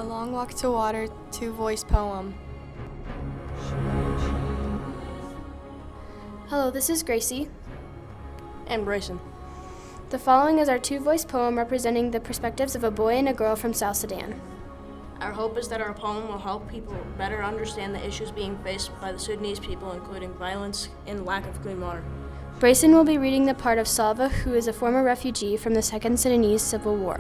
A Long Walk to Water two-voice poem. Hello, this is Gracie. And Bryson. The following is our two-voice poem representing the perspectives of a boy and a girl from South Sudan. Our hope is that our poem will help people better understand the issues being faced by the Sudanese people, including violence and lack of clean water. Bryson will be reading the part of Salva, who is a former refugee from the Second Sudanese Civil War.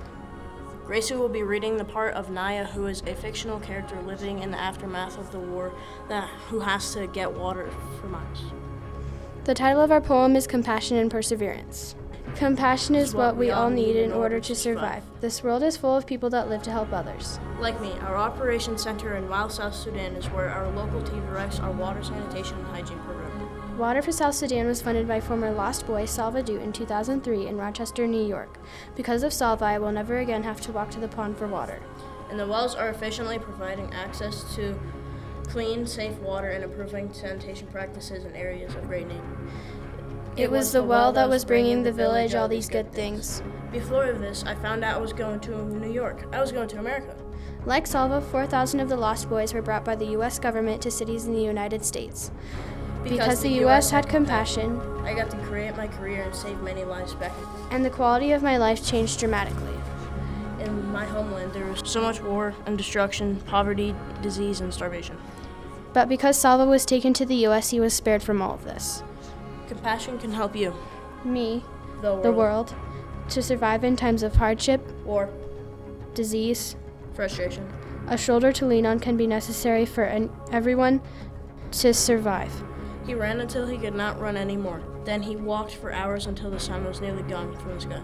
Gracie will be reading the part of Naya, who is a fictional character living in the aftermath of the war who has to get water for miles. The title of our poem is Compassion and Perseverance. Compassion is what we all need in order to survive. This world is full of people that live to help others. Like me, our operations center in Wild South Sudan is where our local team directs our water sanitation and hygiene program. Water for South Sudan was funded by former Lost Boy Salva Dude in 2003 in Rochester, New York. Because of Salva, I will never again have to walk to the pond for water. And the wells are efficiently providing access to clean, safe water and improving sanitation practices in areas of great need. It was the well that was bringing the village all these good things. Before this, I found out I was going to New York. I was going to America. Like Salva, 4,000 of the Lost Boys were brought by the U.S. government to cities in the United States. Because the U.S. had compassion, I got to create my career and save many lives back. And the quality of my life changed dramatically. In my homeland, there was so much war and destruction, poverty, disease, and starvation. But because Salva was taken to the U.S., he was spared from all of this. Compassion can help you, me, the world, to survive in times of hardship, war, disease, frustration. A shoulder to lean on can be necessary for everyone to survive. He ran until he could not run anymore. Then he walked for hours until the sun was nearly gone from the sky.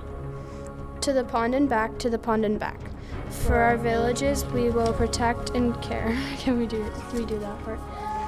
To the pond and back, to the pond and back. For our villages, we will protect and care. Can we do that part?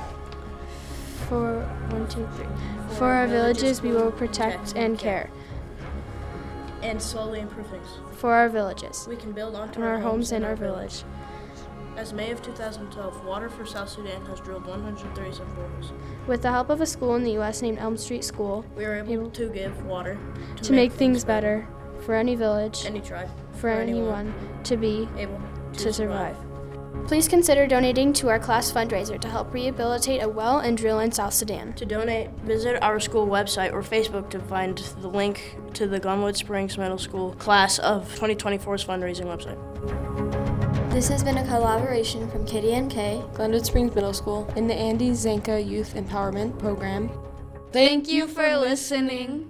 For our villages, we will protect and care. And slowly improve things. For our villages. We can build onto our homes in our village. As May of 2012, Water for South Sudan has drilled 137 boreholes. With the help of a school in the U.S. named Elm Street School, we are able to give water to make things better for any village, any tribe, for anyone to be able to survive. Please consider donating to our class fundraiser to help rehabilitate a well and drill in South Sudan. To donate, visit our school website or Facebook to find the link to the Glenwood Springs Middle School class of 2024's fundraising website. This has been a collaboration from KDNK, Glenwood Springs Middle School, and the Andy Zanka Youth Empowerment Program. Thank you for listening.